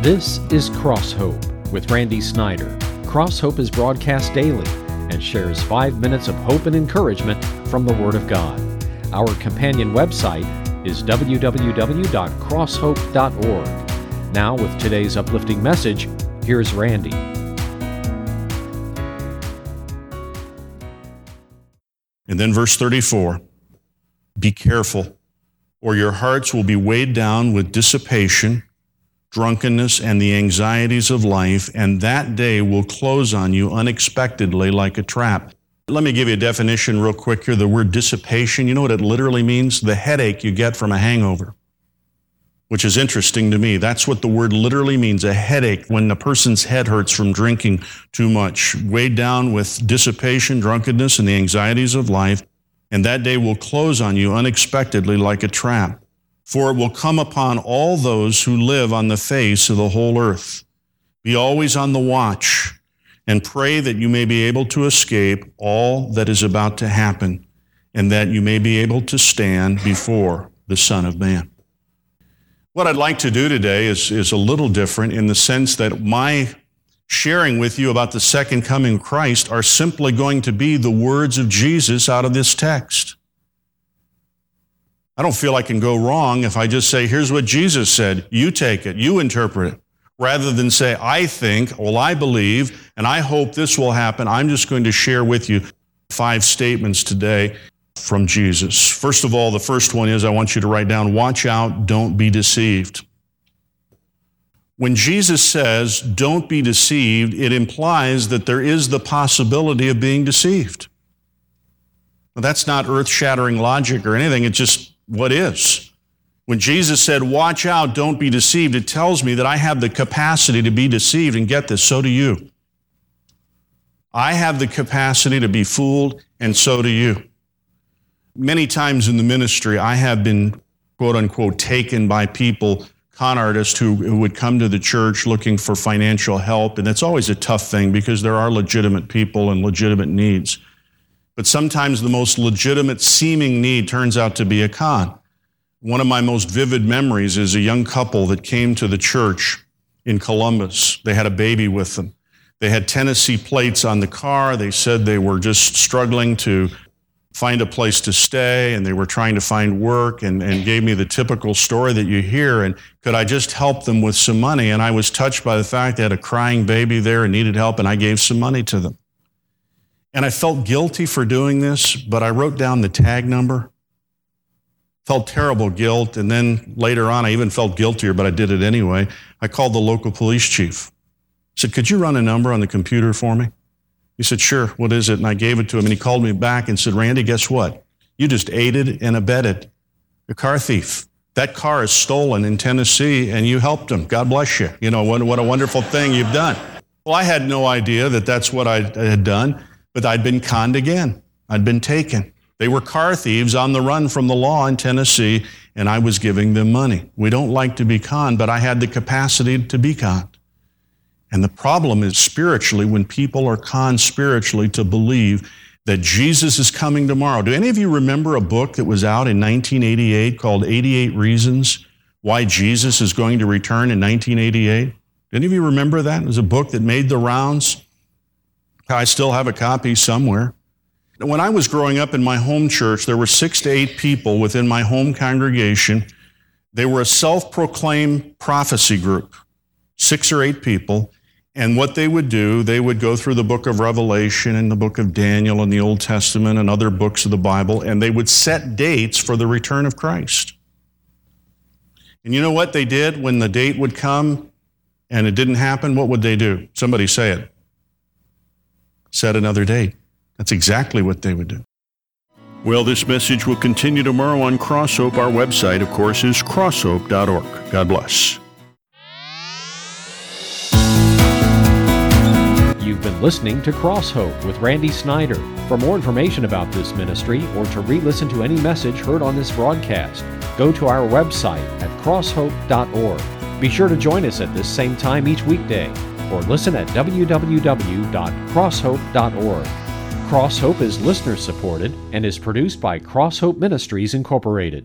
This is Cross Hope with Randy Snyder. Cross Hope is broadcast daily and shares 5 minutes of hope and encouragement from the Word of God. Our companion website is www.crosshope.org. Now, with today's uplifting message, here's Randy. And then verse 34, be careful, or your hearts will be weighed down with dissipation, drunkenness, and the anxieties of life, and that day will close on you unexpectedly like a trap. Let me give you a definition real quick here. The word dissipation, you know what it literally means? The headache you get from a hangover, which is interesting to me. That's what the word literally means, a headache when a person's head hurts from drinking too much, weighed down with dissipation, drunkenness, and the anxieties of life, and that day will close on you unexpectedly like a trap. For it will come upon all those who live on the face of the whole earth. Be always on the watch, and pray that you may be able to escape all that is about to happen, and that you may be able to stand before the Son of Man. What I'd like to do today is a little different in the sense that my sharing with you about the second coming of Christ are simply going to be the words of Jesus out of this text. I don't feel I can go wrong if I just say, here's what Jesus said, you take it, you interpret it. Rather than say, I think, well, I believe, and I hope this will happen, I'm just going to share with you 5 statements today from Jesus. First of all, the first one is I want you to write down, watch out, don't be deceived. When Jesus says, don't be deceived, it implies that there is the possibility of being deceived. Well, that's not earth-shattering logic or anything, it's just what is. When Jesus said, watch out, don't be deceived, it tells me that I have the capacity to be deceived, and get this, so do you. I have the capacity to be fooled, and so do you. Many times in the ministry, I have been, quote unquote, taken by people, con artists who would come to the church looking for financial help, and it's always a tough thing because there are legitimate people and legitimate needs. But sometimes the most legitimate seeming need turns out to be a con. One of my most vivid memories is a young couple that came to the church in Columbus. They had a baby with them. They had Tennessee plates on the car. They said they were just struggling to find a place to stay, and they were trying to find work, and gave me the typical story that you hear, and could I just help them with some money? And I was touched by the fact they had a crying baby there and needed help, and I gave some money to them. And I felt guilty for doing this, but I wrote down the tag number. Felt terrible guilt, and then later on I even felt guiltier, but I did it anyway. I called the local police chief. I said, could you run a number on the computer for me? He said, sure, what is it? And I gave it to him, and he called me back and said, Randy, guess what? You just aided and abetted a car thief. That car is stolen in Tennessee, and you helped him. God bless you. You know, what a wonderful thing you've done. Well, I had no idea that that's what I had done, but I'd been conned again. I'd been taken. They were car thieves on the run from the law in Tennessee, and I was giving them money. We don't like to be conned, but I had the capacity to be conned. And the problem is spiritually, when people are conned spiritually to believe that Jesus is coming tomorrow. Do any of you remember a book that was out in 1988 called 88 Reasons Why Jesus is Going to Return in 1988? Do any of you remember that? It was a book that made the rounds. I still have a copy somewhere. When I was growing up in my home church, there were 6 to 8 people within my home congregation. They were a self-proclaimed prophecy group, 6 or 8 people. And what they would do, they would go through the book of Revelation and the book of Daniel and the Old Testament and other books of the Bible, and they would set dates for the return of Christ. And you know what they did when the date would come and it didn't happen? What would they do? Somebody say it. Set another date. That's exactly what they would do. Well, this message will continue tomorrow on Cross Hope. Our website, of course, is crosshope.org. God bless. You've been listening to Cross Hope with Randy Snyder. For more information about this ministry or to re-listen to any message heard on this broadcast, go to our website at crosshope.org. Be sure to join us at this same time each weekday, or listen at www.crosshope.org. Cross Hope is listener-supported and is produced by Cross Hope Ministries, Incorporated.